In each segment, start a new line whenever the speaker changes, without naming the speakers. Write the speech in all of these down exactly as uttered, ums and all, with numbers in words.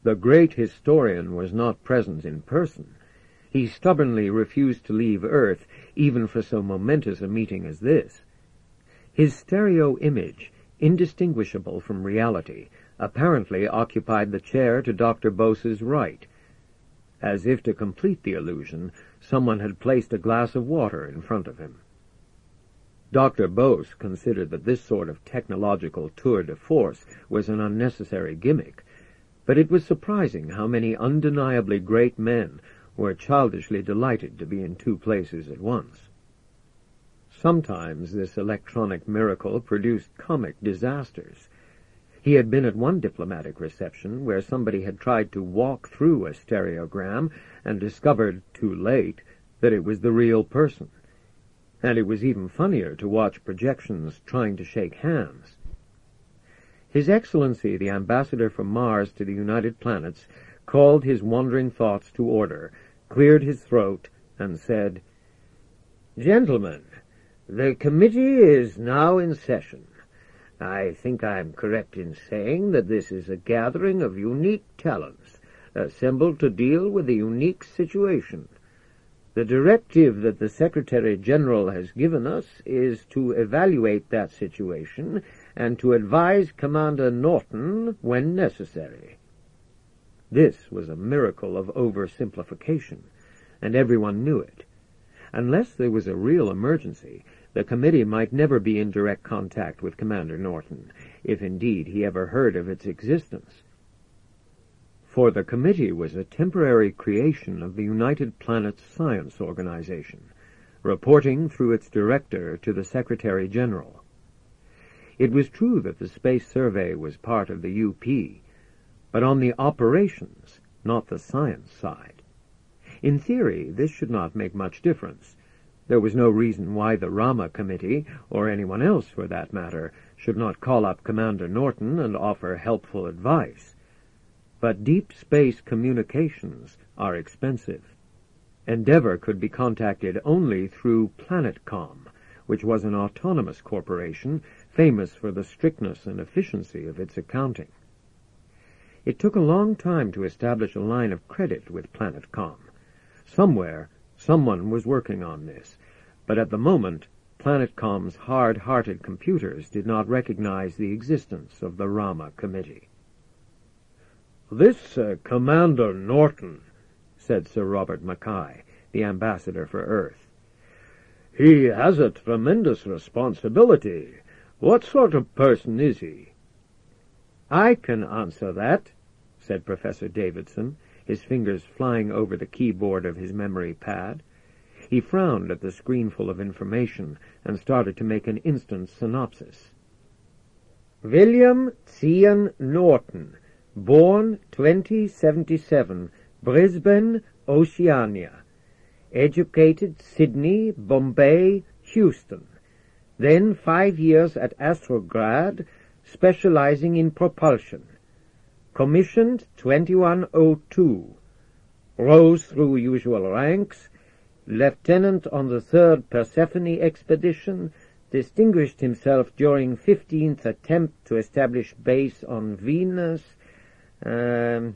The great historian was not present in person. He stubbornly refused to leave Earth, even for so momentous a meeting as this. His stereo image, indistinguishable from reality, apparently occupied the chair to Doctor Bose's right. As if to complete the illusion, someone had placed a glass of water in front of him. Doctor Bose considered that this sort of technological tour de force was an unnecessary gimmick, but it was surprising how many undeniably great men were childishly delighted to be in two places at once. Sometimes this electronic miracle produced comic disasters. He had been at one diplomatic reception where somebody had tried to walk through a stereogram and discovered, too late, that it was the real person. And it was even funnier to watch projections trying to shake hands. His Excellency, the Ambassador from Mars to the United Planets, called his wandering thoughts to order, cleared his throat, and said, "Gentlemen, the committee is now in session. I think I am correct in saying that this is a gathering of unique talents, assembled to deal with a unique situation. The directive that the Secretary-General has given us is to evaluate that situation and to advise Commander Norton when necessary." This was a miracle of oversimplification, and everyone knew it. Unless there was a real emergency, the committee might never be in direct contact with Commander Norton, if indeed he ever heard of its existence. For the committee was a temporary creation of the United Planets Science Organization, reporting through its director to the Secretary-General. It was true that the Space Survey was part of the U P, but on the operations, not the science side. In theory, this should not make much difference. There was no reason why the Rama Committee, or anyone else for that matter, should not call up Commander Norton and offer helpful advice. But deep space communications are expensive. Endeavour could be contacted only through PlanetCom, which was an autonomous corporation famous for the strictness and efficiency of its accounting. It took a long time to establish a line of credit with PlanetCom. Somewhere, someone was working on this, but at the moment, PlanetCom's hard-hearted computers did not recognize the existence of the Rama Committee. "This uh, Commander Norton," said Sir Robert Mackay, the ambassador for Earth. "He has a tremendous responsibility. What sort of person is he?" "I can answer that," said Professor Davidson, his fingers flying over the keyboard of his memory pad. He frowned at the screenful of information and started to make an instant synopsis. "William Zion Norton, born twenty seventy-seven, Brisbane, Oceania. Educated Sydney, Bombay, Houston. Then five years at Astrograd, specializing in propulsion. Commissioned twenty-one oh two. Rose through usual ranks. Lieutenant on the third Persephone expedition. Distinguished himself during fifteenth attempt to establish base on Venus. Um,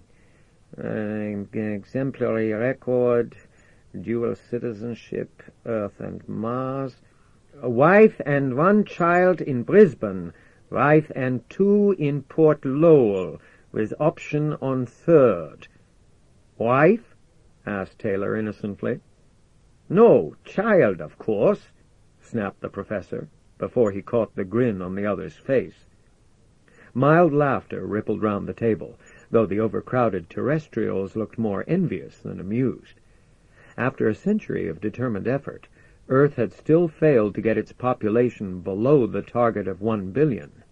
uh, exemplary record. Dual citizenship, Earth and Mars. A wife and one child in Brisbane. Wife and two in Port Lowell, with option on third." "Wife?" asked Taylor innocently. "No, child, of course," snapped the professor, before he caught the grin on the other's face. Mild laughter rippled round the table, though the overcrowded terrestrials looked more envious than amused. After a century of determined effort, Earth had still failed to get its population below the target of one billion.